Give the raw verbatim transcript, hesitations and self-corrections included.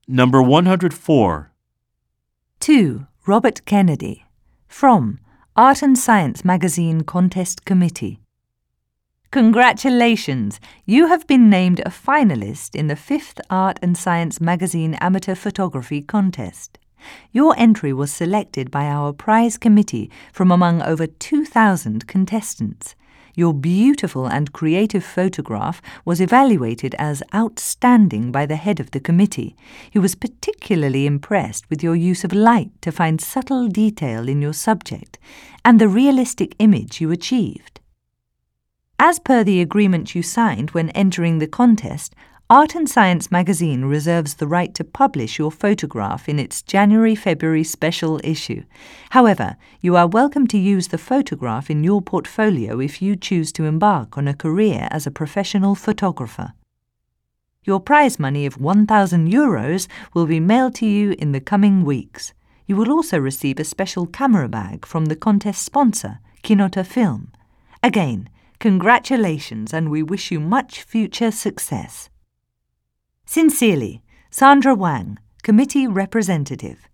Number one hundred four. To Robert Kennedy, from Art and Science Magazine Contest Committee. Congratulations! You have been named a finalist in the fifth Art and Science Magazine Amateur Photography Contest. Your entry was selected by our prize committee from among over two thousand contestants. Your beautiful and creative photograph was evaluated as outstanding by the head of the committee, who was particularly impressed with your use of light to find subtle detail in your subject and the realistic image you achieved. As per the agreement you signed when entering the contest, Art and Science magazine reserves the right to publish your photograph in its January-February special issue. However, you are welcome to use the photograph in your portfolio if you choose to embark on a career as a professional photographer. Your prize money of one thousand euros will be mailed to you in the coming weeks. You will also receive a special camera bag from the contest sponsor, Kinota Film. Again, congratulations, and we wish you much future success. Sincerely, Sandra Wang, Committee Representative.